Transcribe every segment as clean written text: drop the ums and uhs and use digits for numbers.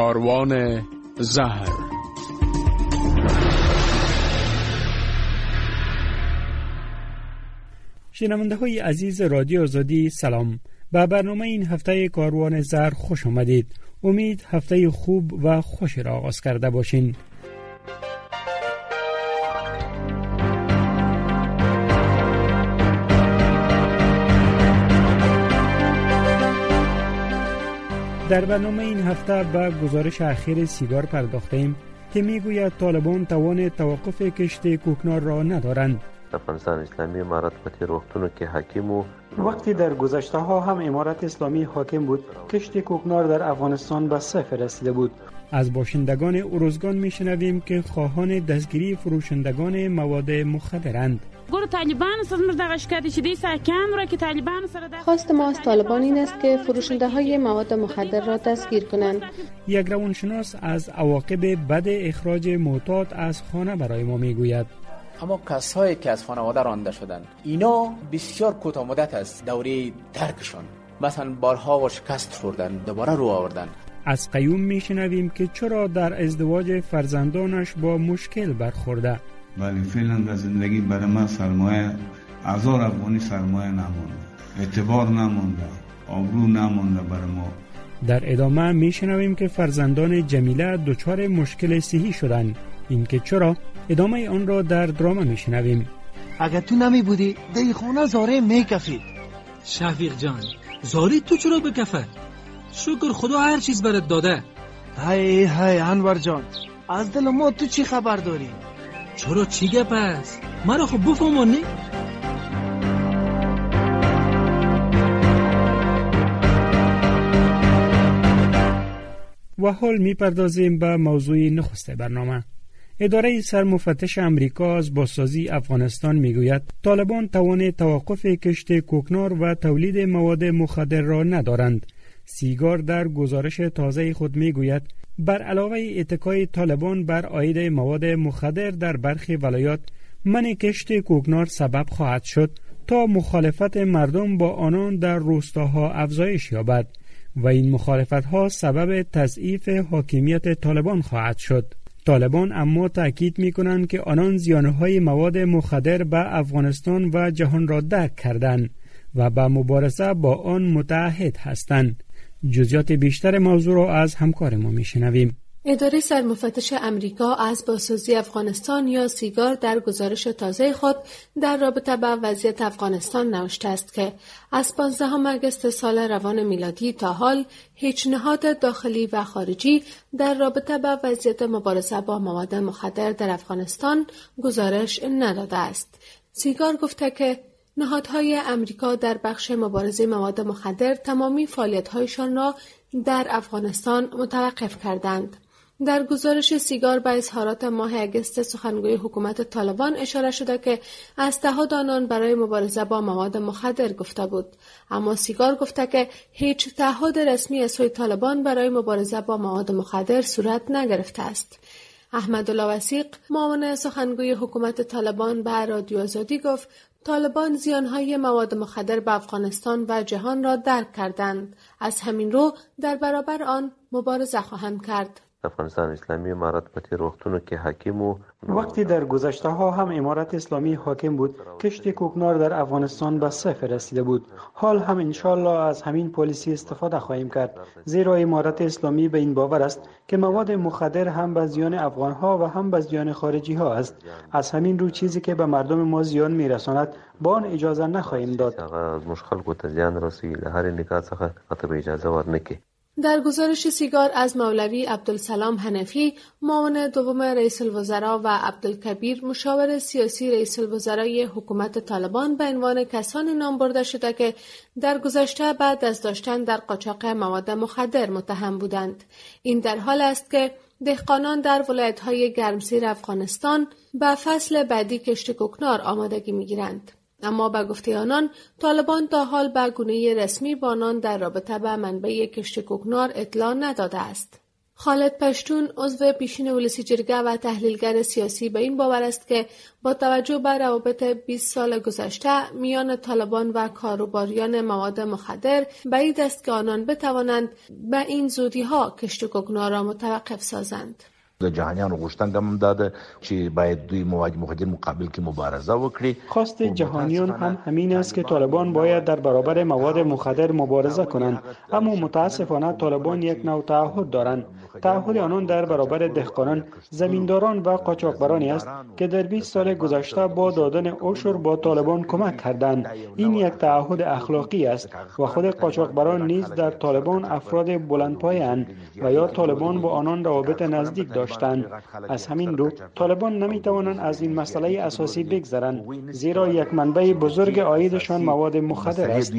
کاروان زهر. شنونده های عزیز رادیو آزادی سلام. به برنامه این هفته کاروان زهر خوش آمدید. امید هفته خوب و خوش را آغاز کرده باشین. در برنامه این هفته به گزارش اخیر سیگار پرداختیم که میگوید طالبان توان توقف کشت کوکنار را ندارند. افغانستان اسلامی امارت په تیر وختونو کې حاکم و. وقتی در گذشته ها هم امارت اسلامی حاکم بود، کشت کوکنار در افغانستان به صفر رسیده بود. از باشندگان ارزگان میشنویم که خواهان دستگیری فروشندگان مواد مخدرند. خواست ما از طالبان این است که فروشنده های مواد مخدر را دستگیر کنند. یک روانشناس از عواقب بد اخراج معتاد از خانه برای ما میگوید. اما کسایی که از خانواده رانده شدند، اینا بسیار کوتاه مدت است دوره ترکشون، مثلا بارها و شکست خوردن، دوباره رو آوردن. از قیوم میشنویم که چرا در ازدواج فرزندانش با مشکل برخورده. ولی فعلا در زندگی برای من سرمایه 1000 افغانی سرمایه نمونده، اعتبار نمونده، آبرو نمونده برای ما. در ادامه میشنویم که فرزندان جمیله دچار مشکل صحی شدند. این که چرا؟ ادامه آن را در درام میشنویم. اگر تو نمی بودی در خونه زاره میکفید. شفیق جان، زاری تو چرا بکفد؟ شکر خدا هر چیز برات داده. های انور جان، از دل ما تو چی خبر داری؟ چرا چی گپ است؟ مرا خب بفهمانی؟ و حال میپردازیم به موضوع نخست برنامه. اداره سرمفتش امریکا از بازسازی افغانستان میگوید طالبان توان توقف کشت کوکنار و تولید مواد مخدر را ندارند. سیگار در گزارش تازه خود میگوید بر علاوه اتکای طالبان بر عاید مواد مخدر در برخی ولایات، منع کشت کوکنار سبب خواهد شد تا مخالفت مردم با آنان در روستاها افزایش یابد و این مخالفت‌ها سبب تضعیف حاکمیت طالبان خواهد شد. طالبان اما تأکید می‌کنند که آنان زیانهای مواد مخدر به افغانستان و جهان را درک کردند و به مبارزه با آن متعهد هستند. جزئیات بیشتر موضوع را از همکار ما میشنویم. اداره سرمفتش امریکا از بازسازی افغانستان یا سیگار در گزارش تازه خود در رابطه با وضعیت افغانستان نوشته است که از 15 آگوست سال روان میلادی تا حال هیچ نهاد داخلی و خارجی در رابطه با وضعیت مبارزه با مواد مخدر در افغانستان گزارش نداده است. سیگار گفته که نهادهای امریکا در بخش مبارزه مواد مخدر تمامی فعالیت‌هایشان را در افغانستان متوقف کردند. در گزارش سیگار به اظهارات ماه اگست سخنگوی حکومت طالبان اشاره شده که از تعهد آنان برای مبارزه با مواد مخدر گفته بود، اما سیگار گفته که هیچ تعهد رسمی از سوی طالبان برای مبارزه با مواد مخدر صورت نگرفته است. احمدالله وثیق، معاون سخنگوی حکومت طالبان، به رادیو آزادی گفت طالبان زیانهای مواد مخدر به افغانستان و جهان را درک کردند. از همین رو در برابر آن مبارزه خواهند کرد. افغانستان اسلامی امارت په تیر وختونو کې حاکم و. وقتی در گذشته ها هم امارت اسلامی حاکم بود، کشت کوکنار در افغانستان به صفر رسیده بود. حال هم انشالله از همین پالیسی استفاده خواهیم کرد، زیرا امارت اسلامی به این باور است که مواد مخدر هم به زیان افغان ها و هم به زیان خارجی ها است. از همین رو چیزی که به مردم ما زیان میرساند با آن اجازه نخواهیم داد. از مشکل کو ته زیان رسي له هر نگاه څخه ته اجازه ورنکي. در گزارش سیگار از مولوی عبدالسلام حنفی، معاون دوم رئیس الوزراء و عبدالکبیر، مشاور سیاسی رئیس الوزرای حکومت طالبان، به عنوان کسانی نام برده شده که در گذشته بعد از داشتن در قاچاق مواد مخدر متهم بودند. این در حال است که دهقانان در ولایت‌های گرمسیر افغانستان به فصل بعدی کشت کوکنار آمادگی می‌گیرند. اما به گفته آنان، طالبان تا حال به گونه رسمی با آنان در رابطه با منبع کشت کوکنار اطلاع نداده است. خالد پشتون عضو پیشین ولسی جرگه و تحلیلگر سیاسی به این باور است که با توجه به روابط 20 سال گذشته میان طالبان و کاروباریان مواد مخدر بعید است که آنان بتوانند به این زودی ها کشت کوکنار را متوقف سازند. د جهانیانو غوښتنه هم داده چې باید دوی مواد مخدر مقابل کې مبارزه وکړي. خواست جهانیان هم همین است که طالبان باید در برابر مواد مخدر مبارزه کنند، اما متاسفانه طالبان یک نوع تعهد دارند. تعهد آنان در برابر دهقانان، زمینداران و قاچاقبرانی است که در 20 سال گذشته با دادن عشر با طالبان کمک کردند. این یک تعهد اخلاقی است و خود قاچاقبران نیز در طالبان افراد بلندپایه‌اند و یا طالبان با آنان روابط نزدیک داشتند. از همین رو طالبان نمیتوانند از این مسئله اساسی بگذرند، زیرا یک منبع بزرگ عایدشان مواد مخدر است.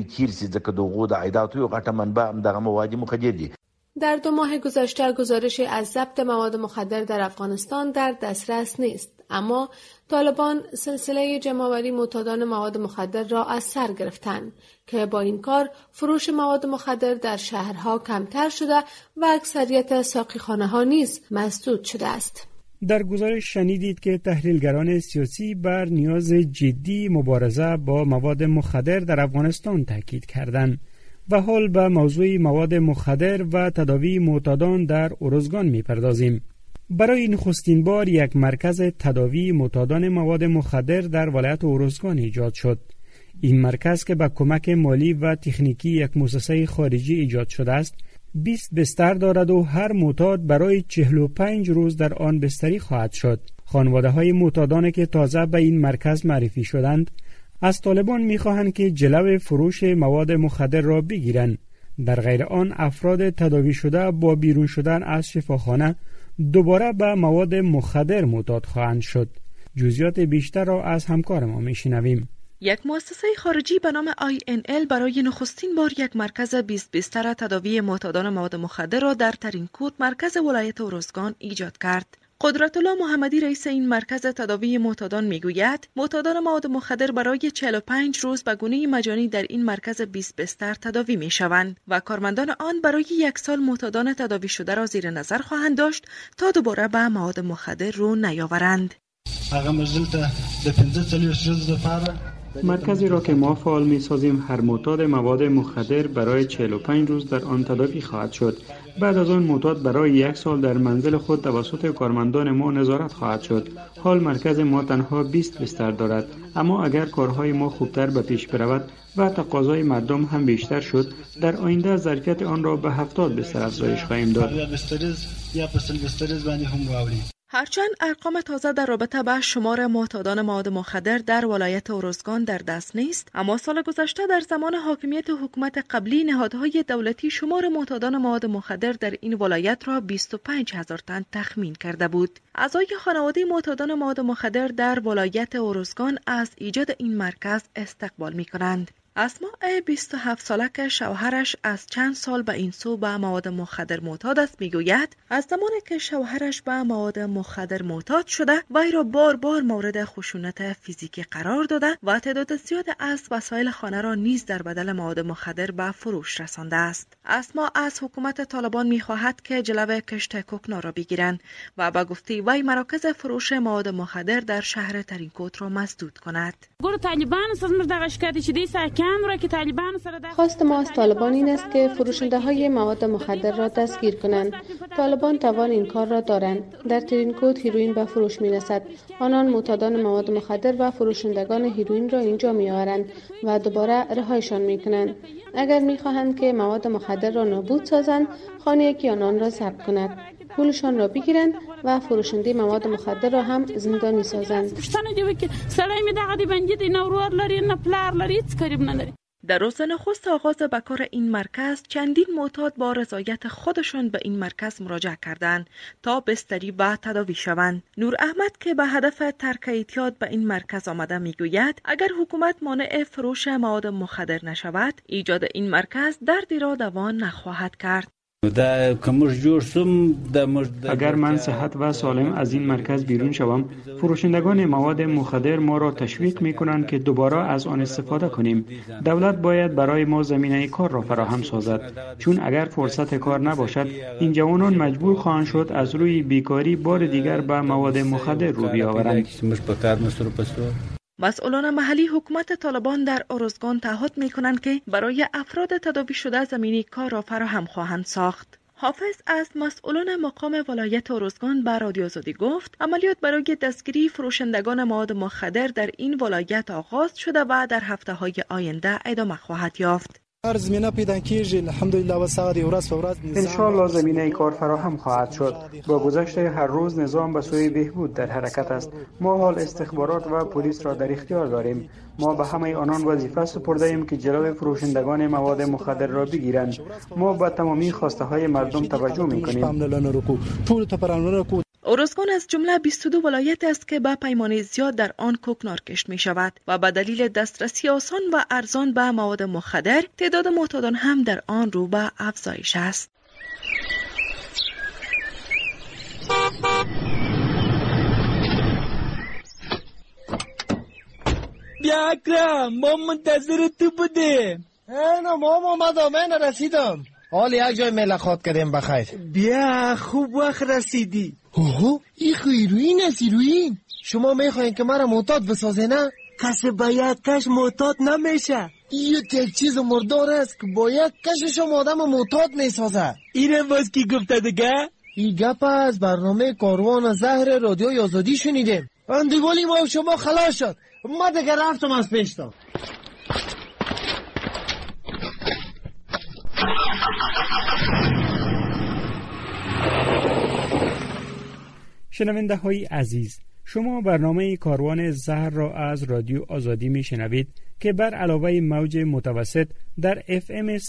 در 2 ماه گذشته گزارش از ضبط مواد مخدر در افغانستان در دسترس نیست، اما طالبان سلسله جمع‌آوری معتادان مواد مخدر را از سر گرفتند که با این کار فروش مواد مخدر در شهرها کمتر شده و اکثریت ساقیخانه‌ها نیز مسدود شده است. در گزارش شنیدید که تحلیلگران سیاسی بر نیاز جدی مبارزه با مواد مخدر در افغانستان تاکید کردند. و حال به موضوع مواد مخدر و تداوی معتادان در ارزگان می‌پردازیم. برای نخستین بار یک مرکز تداوی معتادان مواد مخدر در ولایت ارزگان ایجاد شد. این مرکز که با کمک مالی و تکنیکی یک مؤسسه خارجی ایجاد شده است، 20 بستر دارد و هر معتاد برای 45 روز در آن بستری خواهد شد. خانواده‌های معتادان که تازه به این مرکز معرفی شدند، از طالبان می‌خواهند که جلو فروش مواد مخدر را بگیرند. در غیر آن افراد تداوی شده با بیرون شدن از شفاخانه دوباره به مواد مخدر معتاد خواهند شد. جزئیات بیشتر را از همکار ما می‌شنویم. یک مؤسسه خارجی به نام INL برای نخستین بار یک مرکز 20 بستر تداوی معتادان مواد مخدر را در ترینکوت مرکز ولایت ارزگان ایجاد کرد. قدرت الله محمدی رئیس این مرکز تداوی معتادان میگوید معتادان مواد مخدر برای 45 روز به گونه مجانی در این مرکز 20 بستر تداوی میشوند و کارمندان آن برای 1 سال معتادان تداوی شده را زیر نظر خواهند داشت تا دوباره به مواد مخدر رو نیاورند. مرکزی را که ما فعال می سازیم هر معتاد مواد مخدر برای 45 روز در آن تداوی خواهد شد. بعد از آن معتاد برای 1 سال در منزل خود توسط کارمندان ما نظارت خواهد شد. حال مرکز ما تنها 20 بستر دارد، اما اگر کارهای ما خوبتر به پیش برود و تقاضای مردم هم بیشتر شد، در آینده ظرفیت آن را به 70 بستر افزایش خواهیم داد. هرچند ارقام تازه در رابطه با شمار معتادان مواد مخدر در ولایت ارزگان در دست نیست، اما سال گذشته در زمان حاکمیت حکومت قبلی نهادهای دولتی شمار معتادان مواد مخدر در این ولایت را 25,000 تن تخمین کرده بود. اعضای خانواده معتادان مواد مخدر در ولایت ارزگان از ایجاد این مرکز استقبال می‌کنند. اسماء 27 ساله که شوهرش از چند سال به این سو به مواد مخدر معتاد است میگوید از زمانی که شوهرش به مواد مخدر معتاد شده وی را بار بار مورد خشونت فیزیکی قرار داده و تعداد زیاد از وسایل خانه را نیز در بدل مواد مخدر به فروش رسانده است. اسماء از حکومت طالبان میخواهد که جلو کشت کوکنار را بگیرند و به گفته وی مراکز فروش مواد مخدر در شهر ترینکوت را مسدود کند. خواست ما از طالبان این است که فروشنده های مواد مخدر را دستگیر کنند. طالبان توان این کار را دارند. در ترینکوت هیروئین به فروش می رسد. آنان معتادان مواد مخدر و فروشندگان هیروئین را اینجا می آورند و دوباره رهایشان می کنند. اگر می خواهند که مواد مخدر را نابود سازند، خانه یکی آنان را ضبط کند، پولشان را بگیرند و فروشنده مواد مخدر را هم زندانی سازند. در روز نخست آغاز به کار این مرکز چندین معتاد با رضایت خودشان به این مرکز مراجعه کردند تا بستری و تداوی شوند. نور احمد که به هدف ترک اعتیاد به این مرکز آمده میگوید اگر حکومت مانع فروش مواد مخدر نشود ایجاد این مرکز دردی را دوان نخواهد کرد. اگر من صحت و سالم از این مرکز بیرون شوم، فروشندگان مواد مخدر ما را تشویق می کنند که دوباره از آن استفاده کنیم. دولت باید برای ما زمینه کار را فراهم سازد، چون اگر فرصت کار نباشد این جوانان مجبور خواهند شد از روی بیکاری بار دیگر به مواد مخدر رو بیاورند. مسئولان محلی حکومت طالبان در ارزگان تعهد می کنند که برای افراد تداوی شده زمینی کار را فراهم خواهند ساخت. حافظ از مسئولان مقام ولایت ارزگان به رادیو آزادی گفت عملیات برای دستگیری فروشندگان مواد مخدر در این ولایت آغاز شده و در هفته‌های آینده ادامه خواهد یافت. انشاءالله زمینه کار فراهم خواهد شد. با گذشت هر روز نظام به سوی بهبود در حرکت است. ما حال استخبارات و پلیس را در اختیار داریم. ما به همه آنان وظیفه سپرده ایم که جلوی فروشندگان مواد مخدر را بگیرند. ما به تمامی خواسته های مردم توجه می کنیم. ارزگان از جمله 22 ولایت است که به پیمانه زیاد در آن کوکنار کشت می شود و به دلیل دسترسی آسان و ارزان به مواد مخدر تعداد معتادان هم در آن رو به افزایش است. بیا اکرم، ما منتظر تو بودیم. نه ماما اومدم، من رسیدم. حال یک جای ملاقات کردیم بخیر. بیا خوب وقت رسیدی. اوه این هیروین است. هیروین شما میخواین که مرا معتاد بسازه نه؟ کسی باید کش معتاد نمیشه. این یک چیز مردار است که باید کشش آدم معتاد میسازه. اینه باز کی گفته دیگه؟ این گپ از برنامه کاروان زهر رادیو آزادی شنیدیم. اندیوالی ما شما خلاص شد. ما دیگه رفتم از پیشتا. شنونده های عزیز، شما برنامه کاروان زهر را از رادیو آزادی می شنوید که بر علاوه موج متوسط در FM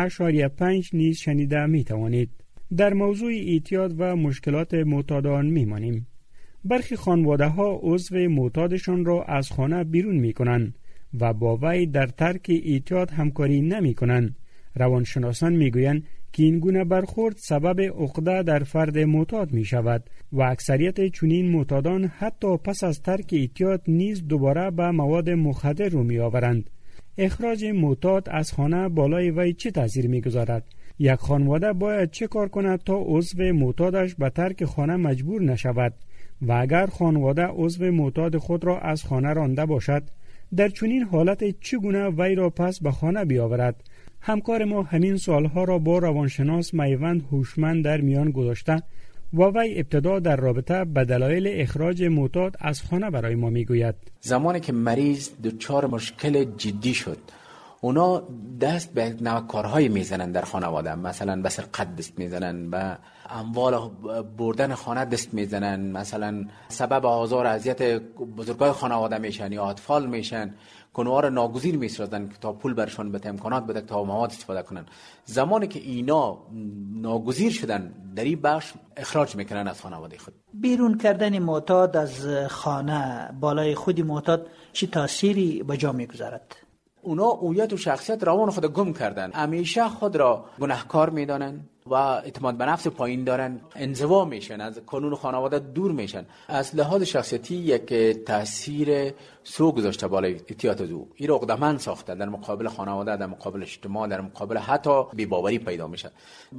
100.5 نیز شنیده می توانید. در موضوع اعتیاد و مشکلات معتادان می مانیم. برخی خانواده ها عضو معتادشان را از خانه بیرون می کنند و با وی در ترک اعتیاد همکاری نمی کنند. روانشناسان می گویند که این گونه برخورد سبب عقده در فرد معتاد می شود و اکثریت چنین معتادان حتی پس از ترک اعتیاد نیز دوباره به مواد مخدر رو می آورند. اخراج معتاد از خانه بالای وی چه تاثیر می گذارد؟ یک خانواده باید چه کار کند تا عضو معتادش به ترک خانه مجبور نشود؟ و اگر خانواده عضو معتاد خود را از خانه رانده باشد، در چنین حالت چگونه وی را پس به خانه بیاورد؟ همکار ما همین سوالها را با روانشناس میوند هوشمند در میان گذاشته و وی ابتدا در رابطه به دلایل اخراج معتاد از خانه برای ما میگوید. زمانی که مریض دچار مشکل جدی شد، اونا دست به نوکارهای میزنن در خانواده، مثلا به سرقت دست میزنن، به اموال بردن خانه دست میزنن، مثلا سبب آزار و اذیت بزرگای خانواده میشن یا اطفال میشن، کنوها را ناگزیر میسازن که تا پول برشان بده، امکانات بده تا مواد استفاده کنن. زمانی که اینا ناگزیر شدن، در این بخش اخراج میکنن از خانواده خود. بیرون کردن معتاد از خانه بالای خودی معتاد چه تأثیری به جا میگذارد؟ اونا هویت و شخصیت روان خود گم کردن، همیشه خود را گناهکار میدانن و اعتماد به نفس پایین دارن، انزوا میشن، از قانون خانواده دور میشن. از لحاظ شخصیتی یک تاثیر سو گذاشته بالای اعتیاد از او. این را عقده‌مند ساخته، در مقابل خانواده، در مقابل اجتماع، در مقابل حتی بی‌باوری پیدا میشه.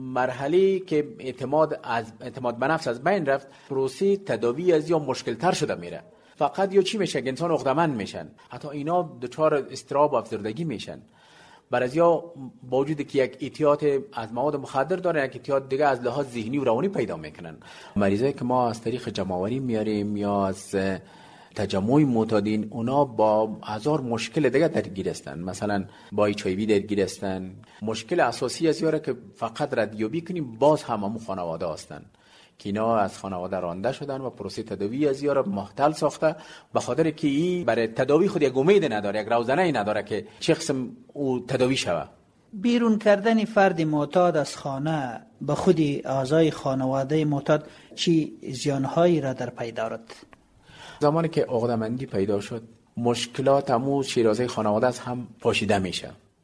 مرحله که اعتماد به نفس از بین رفت، پروسه تداوی از یا مشکل تر شده میره. فقط یا چی میشه که انسان عقده‌مند میشن، حتی اینا دچار اضطراب و افسردگی میشن. بعضیا با وجودی که یک اعتیاد از مواد مخدر دارن، یک اعتیاد دیگه از لحاظ ذهنی و روانی پیدا میکنن. مریضایی که ما از طریق جمع‌آوری میاریم یا از تجمع معتادین، اونا با هزار مشکل دیگه درگیر هستن، مثلا با ایچ آی وی درگیر هستن. مشکل اساسی از یاره که فقط ردیابی کنیم باز همون خانواده هستن که اینا از خانواده رانده شدن و پروسه تداوی از یاره محتل ساخته، به خاطر که این برای تداوی خود یک امید نداره، یک روزنه نداره که چه قسم او تداوی شوه. بیرون کردن فرد معتاد از خانه به خود اعضای خانواده معتاد چی زیانهایی را در پی دارد؟ زمانی که عقده‌مندی پیدا شد، مشکلات همو شیرازه خانواده از هم پاشیده میشه.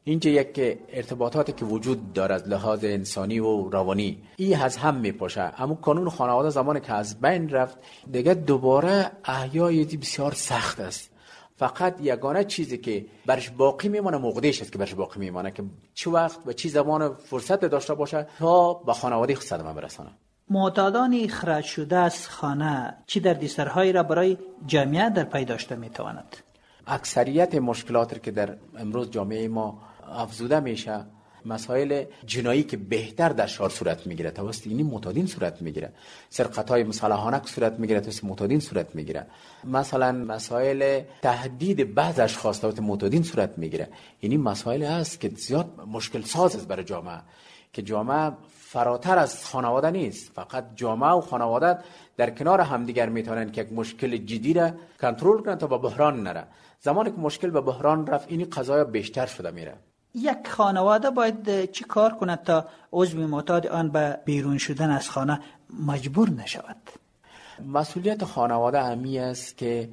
اینجا یک ارتباطاتی که وجود داره از لحاظ انسانی و روانی این از هم میپاشه. اما قانون خانواده زمانی که از بین رفت دیگه دوباره احیای بسیار سخت است. فقط یگانه چیزی که برش باقی میمونه موقعش است که برش باقی میمونه که چه وقت و چه زمان فرصت داشته باشه تا به خانواده خود صدمه برسانه. معتادان اخراج شده از خانه چی دردسرهایی را برای جامعه در پی داشته میتواند؟ اکثریت مشکلاتی که در امروز جامعه ما افزوده میشه مسائل جنایی که بهتر در شهر صورت میگیره توسط این معتادین صورت میگیره، سرقت‌های مسلحانه که صورت میگیره توسط معتادین صورت میگیره، مثلا مسائل تهدید بعض اشخاص توسط معتادین صورت میگیره. یعنی مسائل است که زیاد مشکل ساز است برای جامعه، که جامعه فراتر از خانواده نیست. فقط جامعه و خانواده در کنار همدیگر میتونن که یک مشکل جدی را کنترل کنن تا به بحران نره. زمانی که مشکل به بحران رفت این قضایا بیشتر شده میره. یک خانواده باید چی کار کند تا عضو معتاد آن به بیرون شدن از خانه مجبور نشود؟ مسئولیت خانواده همی است که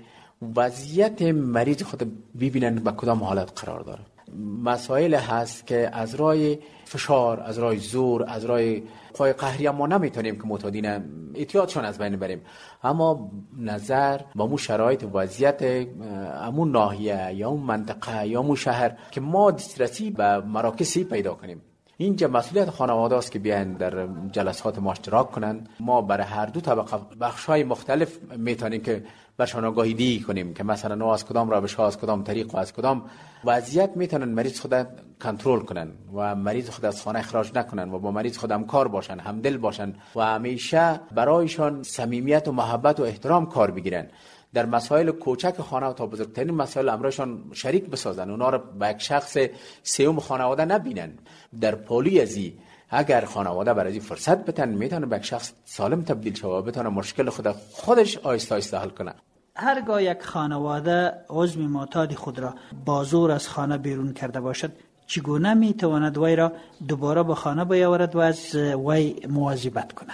وضعیت مریض خود ببینن به کدام حالت قرار داره. مسائل هست که از راه فشار، از راه زور، از راه پای قهری ما نمیتونیم که معتادین اعتیادشون از بین بریم، اما نظر با مو شرایط وضعیت همون ناحیه یا اون منطقه یا اون شهر که ما دسترسی به مراکزی پیدا کنیم. اینجا مسئولیت خانواده است که بیان در جلسات ما اشتراک کنند. ما برای هر دو طبقه بخش‌های مختلف میتونیم که برشان آگاهی دهی کنیم که مثلا نو از کدام روش‌ها، از کدام طریق و از کدام وضعیت میتونن مریض خود کنترل کنن و مریض خود از خانه اخراج نکنن و با مریض خود همکار باشن، همدل باشن و همیشه برایشان صمیمیت و محبت و احترام کار بگیرن. در مسائل کوچک خانه و تا بزرگترین مسائل امرشان شریک بسازن، اونا رو به یک شخص سوم خانواده نبینن. در پولی ازی اگر خانواده برای فرصت بتن میتونه به یک شخص سالم تبدیل شه و بتونه مشکل خودش آیسته آیسته حل کنه. هرگاه یک خانواده عضو معتاد خود را با زور از خانه بیرون کرده باشد چگونه میتواند وی را دوباره به خانه بیاورد و از وی مواظبت کند؟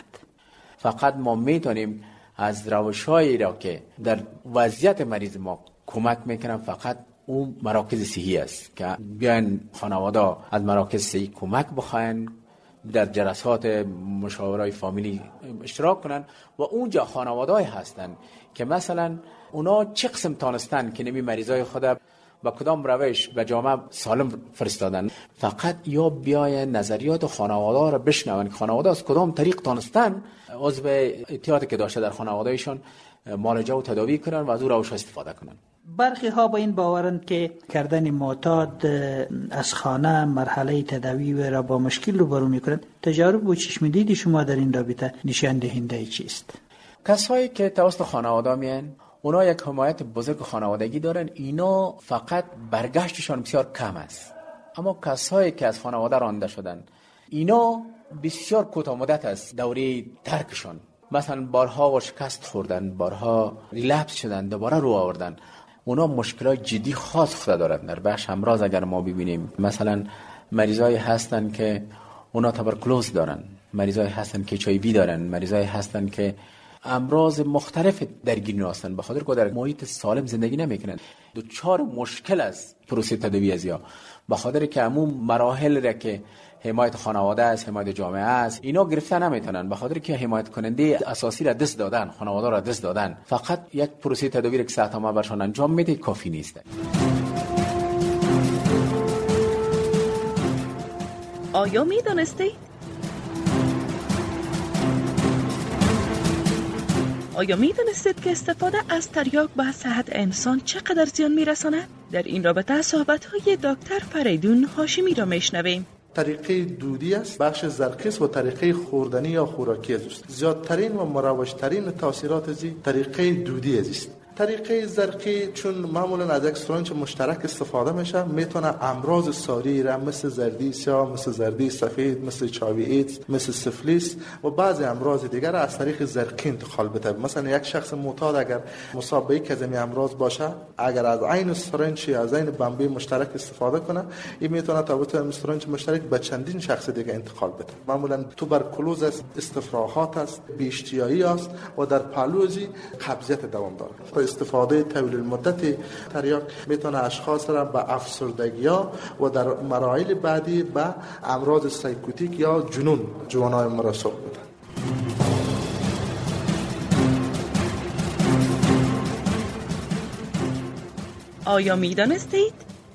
فقط ما میتونیم از روش‌هایی را که در وضعیت مریض ما کمک میکنن فقط اون مراکز صحی است که بیان خانواده از مراکز صحی کمک بخواین، در جلسات مشاورای فامیلی اشتراک کنن و اونجا خانواده‌ای هستن که مثلا اونا چه قسم تانستن که نمی مریضای خود با کدام روش به جامعه سالم فرستادن. فقط یا بیاین نظریات خانواده را بشنون که خانواده از کدام طریق تانستن عضو اعتیادی که داشته در خانوادهشون معالجه و تداوی کنن و از اون روش استفاده کنن. برخی ها با این باورند که کردن معتاد از خانه مرحله تداوی را با مشکل روبرو می‌کند. تجارب و چشم‌دید شما در این رابطه نشان دهنده چیست؟ کسایی که توسط خانواده میان اونا یک حمایت بزرگ خانوادگی دارن، اینا فقط برگشتشان بسیار کم است. اما کسایی که از خانواده رانده شدن اینا بسیار کوتاه مدت است دوره ترکشون، مثلا بارها و شکست خوردن، بارها ریلپس شدن، دوباره رو آوردن. اونا مشکلات جدی خاص خود دارن. در بخش امراض اگر ما ببینیم مثلا مریضایی هستن که اونا تبرکلوز دارن، مریضایی هستن که HIV دارن، مریضایی هستن که امراض مختلف درگیر هستن، به خاطر که در محیط سالم زندگی نمیکنن. دوچار مشکل است پروسه تداوی ازیا، به خاطر که همون مراحل را که حمایت خانواده است، حمایت جامعه است، اینا گرفته نمیتونن، به خاطر که حمایت کننده اساسی را دست دادن، خانواده را دست دادن. فقط یک پروسه تداوی که ساعت‌ها برشان انجام میده کافی نیست. آیا میدانستی؟ آیا می‌دانستید که استفاده از تریاک به صحت انسان چقدر زیان می‌رساند؟ در این رابطه صحبت‌های دکتر فریدون هاشمی را میشنویم. طریقه دودی است، بخش زرقی است و طریقه خوردنی یا خوراکی است. زیادترین و مروجترین تاثیرات از طریقه دودی است. طریقه زرقی چون معمولا از یک سرنج مشترک استفاده میشه، میتونه امراض ساری را مثل زردی سیاه، مثل زردی سفید، مثل چاوی ایدز، مثل سفلیس و بعضی امراض دیگر را از طریق زرقی انتقال بده. مثلا یک شخص معتاد اگر مصاب به یک از این امراض باشه، اگر از عین سرنج از عین بمبی مشترک استفاده کنه، این میتونه تا سرنج مشترک به چندین شخص دیگه انتقال بده. معمولا توبرکلوز است، استفراغات است، بی‌اشتیایی است و در پهلوزی قبضیت دوام داره. استفاده طویل المدت تریاک میتونه اشخاص را به افسردگی‌ها و در مراحل بعدی به امراض سایکوتیک یا جنون جوانای ما را سوق میده. آیا می‌دانستید؟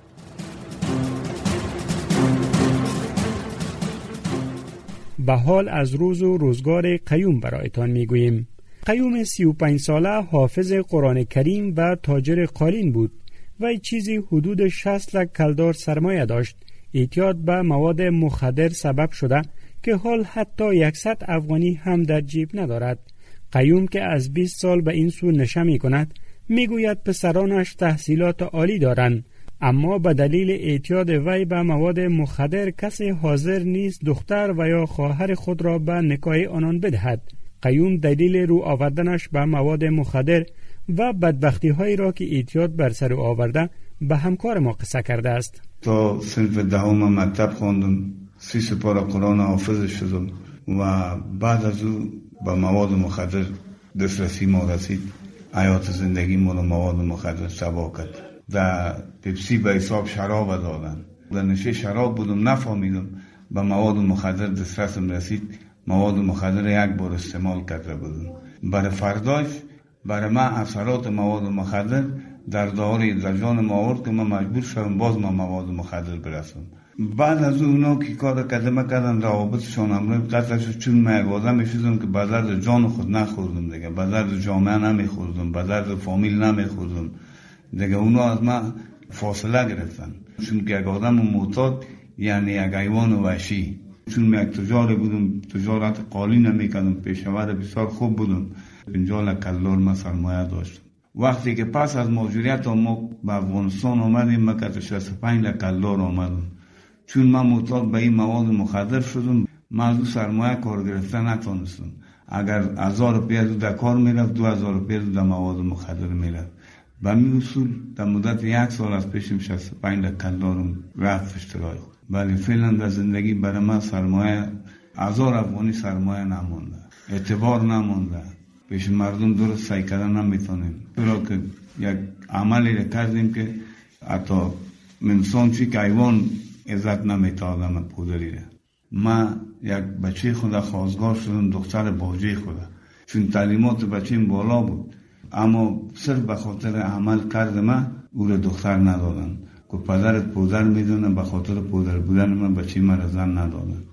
به حال از روز و روزگار قیوم برایتان میگوییم. قیوم 35 ساله حافظ قرآن کریم و تاجر قالین بود و چیزی حدود 60 لک کلدار سرمایه داشت. اعتیاد به مواد مخدر سبب شده که حال حتی 100 افغانی هم در جیب ندارد. قیوم که از 20 سال به این سو نشه می کند میگوید پسرانش تحصیلات عالی دارند، اما به دلیل اعتیاد وی به مواد مخدر کسی حاضر نیست دختر و یا خواهر خود را به نکاح آنان بدهد. قیوم دلیل رو آوردنش به مواد مخدر و بدبختی هایی را که اعتیاد بر سر آورده به همکار ما قصه کرده است. تا صنف دهم مکتب خواندم، 30 سپاره قرآن حافظ شدم و بعد از او به مواد مخدر دسترسی ما رسید. حیات زندگی ما رو مواد مخدر تباه کرد. در پپسی به حساب شراب دادن. در نشه شراب بودم، نفهمیدم به مواد مخدر دسترسم رسید. مواد مخدر یک بار استعمال کرده بودم. برای فرداش برای من اثرات مواد مخدر در داخل در جان ما آورد که من مجبور شدم باز من مواد مخدر برسم. بعد از اونا که کار کردن روابطشان امروز قطع شد، چون من یک آدم شدم که به درد جان خود نخوردم دیگه، به درد جامعه نمیخوردم، به درد فامیل نمیخوردم دیگه. اونا از من فاصله گرفتن، چون که یک آدم معتاد یعنی یک حیوان وحشی. چون من یک تجار بودم، تجارت قالین میکردم، پیشور بسیار خوب بودم. 50 لک کلدار من سرمایه داشتم. وقتی که پس از مهاجرت ما به افغانستان آمدیم، من که 65 لک کلدار آمدم. چون من معتاد به این مواد مخدر شدم، من از سرمایه کار گرفتن نتونستم. اگر 1000 روپیه در کار میرفت، 2000 روپیه در مواد مخدر میرفت. به می اصول در مدت 1 سال از پیشم 65 لک کلدارم رفت اشتراک. ولی فعلا در زندگی برای من سرمایه 1000 افغانی سرمایه نمونده، اعتبار نمونده، پیش مردم درست سعی کردن نمیتونیم. چرا که یک عملی را کردیم که حتی انسان چی که حیوان عزت نمیته آدم پودری را. من یک بچه خدا خواستگار شدم، دختر باجه خدا، چون تعلیمات بچه‌م بالا بود، اما صرف به خاطر عمل کرد من او را دختر ندادن که پدرت پودر میدونه، به خاطر پودر بودن من بچه من را زن ندادن.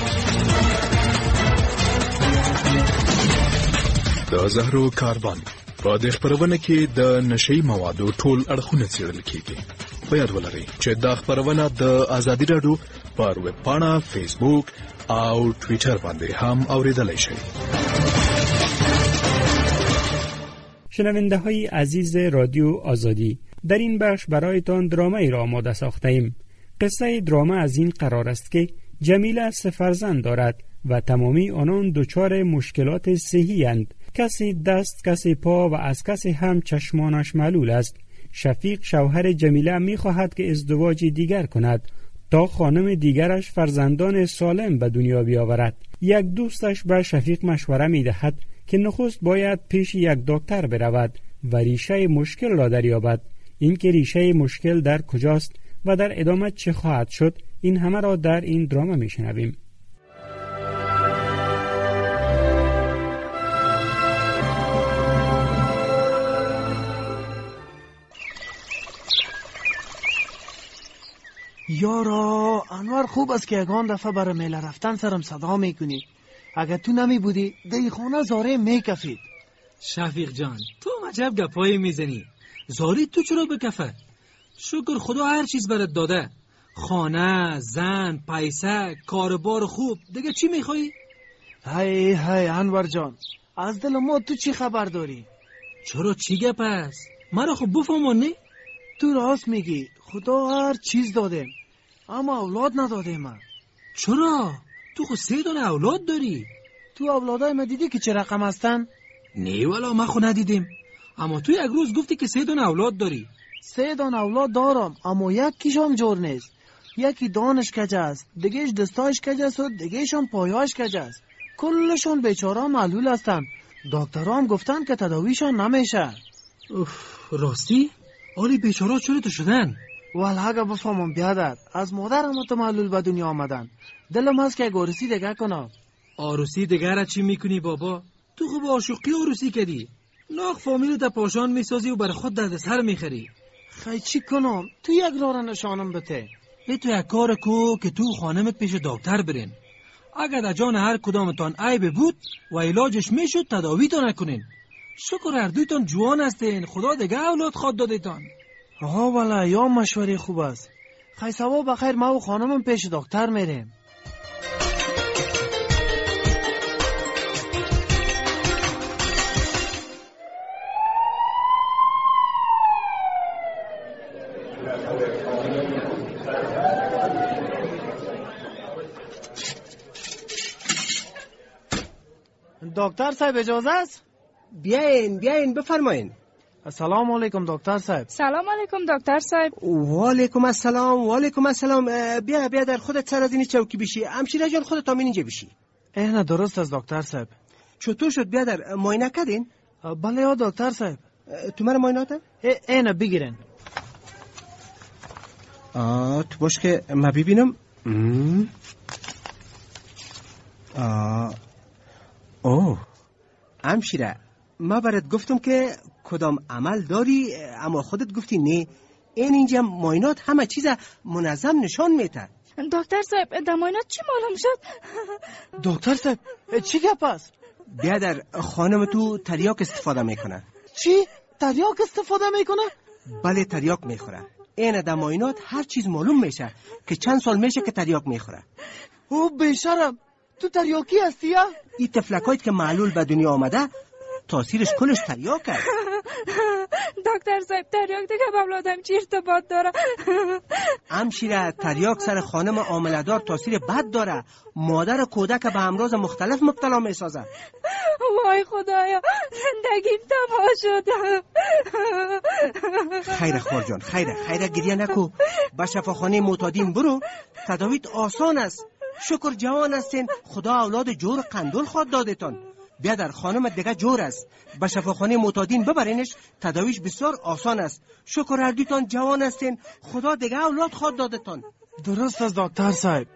د زهرو کاروان په د خبرونه کې د نشئی موادو ټول اړخونه څیړل کیږي. په یاد ولرئ چې دا خبرونه د آزادي رادیو پر ویب پاڼه، فیسبوک او ټویټر باندې هم اوریدلای شئ. شنونده های عزیز رادیو آزادی، در این بخش برایتان درامه‌ای را آماده ساخته‌ایم. قصه درامه از این قرار است که جمیله 3 فرزند دارد و تمامی آنان دچار مشکلات صحی اند. کسی دست، کسی پا و از کسی هم چشمانش معلول است. شفیق شوهر جمیله می خواهد که ازدواج دیگر کند تا خانم دیگرش فرزندان سالم به دنیا بیاورد. یک دوستش به شفیق مشوره می دهد که نخست باید پیش یک دکتر برود و ریشه مشکل را دریابد. این که ریشه مشکل در کجاست و در ادامه چه خواهد شد، این همه را در این درامه می شنویم. یارا انور، خوب است که یگان دفعه برای میله رفتن سرم صدا میکنی. اگر تو نمی بودی دی خونه زاره میکفید. شفیق جان، تو عجب گپایی میزنی. زاری تو چرا بکفه؟ شکر خدا هر چیز برات داده. خانه، زن، پیسه، کاربار خوب. دیگه چی میخوایی؟ های انور جان، از دل ما تو چی خبر داری؟ چرا چی گپ است؟ مرا خب بفهمونی؟ تو راست میگی، خدا هر چیز داده اما اولاد نداده من. چرا؟ تو خود 3 دانه اولاد داری. تو اولادای ما دیدی که چه رقم هستن؟ نه والا ما خود ندیدیم، اما تو یک روز گفتی که 3 دانه اولاد داری. 3 دانه اولاد دارم، اما یکیشم جور نیست. یکی دانش کجه است، دیگهش دستایش کجه است و دیگهشم پایاش کجه است. کلشون بیچاره معلول هستن. دکترها هم گفتن که تداویشان نمیشه. راستی؟ آلی بیچارات چونه تو شدن؟ والا اگه بفهمم بیادر از مادرم متملل به دنیا آمدن دلم هست که یک عروسی دیگه کنم. عروسی دیگه را چی میکنی بابا؟ تو خوب عاشقی عروسی کردی، ناخ فامیل تا پاشان میسازی و بر خود درد سر میخری. خیلی چی کنم؟ تو یک راه نشانم بده. تو یک کار کو که تو خانمت پیش دکتر برین. اگر در جان هر کدامتان عیب بود و علاجش میشد تداوی تا نکنین. شکر هر دویتان جوان هستین، خدا دیگه اولاد خود دادیتان. آها والا یا مشوره خوب است. خیلی سوا بخیر ما و خانمم پیش دکتر میریم. دکتر صاحب اجازه است؟ بیاین بفرمایین. السلام علیکم دکتر صاحب. سلام علیکم دکتر صاحب. و علیکم السلام. بیا در خودت سر از این چوکی بشی. همشیره جان خودت همین اینجا بشی. نه درست است دکتر صاحب. چطور شد بیادر؟ معاینه کردین؟ بله یا دکتر صاحب. تو من معاینات؟ نه بگیرین. تو باش که ما ببینم. همشیره ما برات گفتم که کدام عمل داری اما خودت گفتی نه. اینجا معاینات همه چیز منظم نشان میده. دکتر صاحب در معاینات چی معلوم شد؟ دکتر صاحب چی گپ است؟ بیادر خانم تو تریاک استفاده میکنه. چی؟ تریاک استفاده میکنه؟ بله تریاک میخوره. این در معاینات هر چیز معلوم میشه که چند سال میشه که تریاک میخوره. او بیشرم تو تریاکی هستی یا؟ این تفلکایت که معلول به دنیا آمده تاثیرش کلش تریاک است. دکتر صاحب تریاک دیگه با اولادم چی ارتباط داره؟ همشیره تریاک سر خانم حامله‌دار تاثیر بد داره. مادر کودک به امراض مختلف مبتلا میسازه. وای خدایا زندگیم تباه شد. خیره خورجان خیره گریه نکو. به شفاخانه معتادین برو، تداویت آسان است. شکر جوان هستین، خدا اولاد جور قندول خود دادتان. بیادر خانم دیگه جور است، به شفاخانه معتادین ببرینش، تداویش بسیار آسان است. شکر هر دویتان جوان هستین، خدا دیگه اولاد خود دادتان. درست است دکتر صاحب.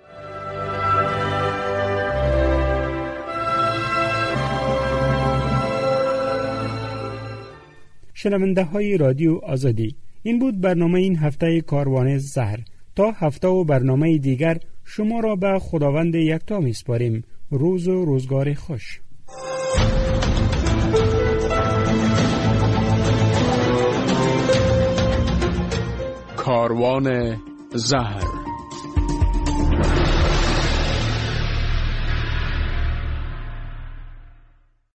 شنونده های رادیو آزادی، این بود برنامه این هفته کاروان زهر. تا هفته و برنامه دیگر شما را به خداوند یکتا میسپاریم. روز و روزگار خوش. کاروان زهر.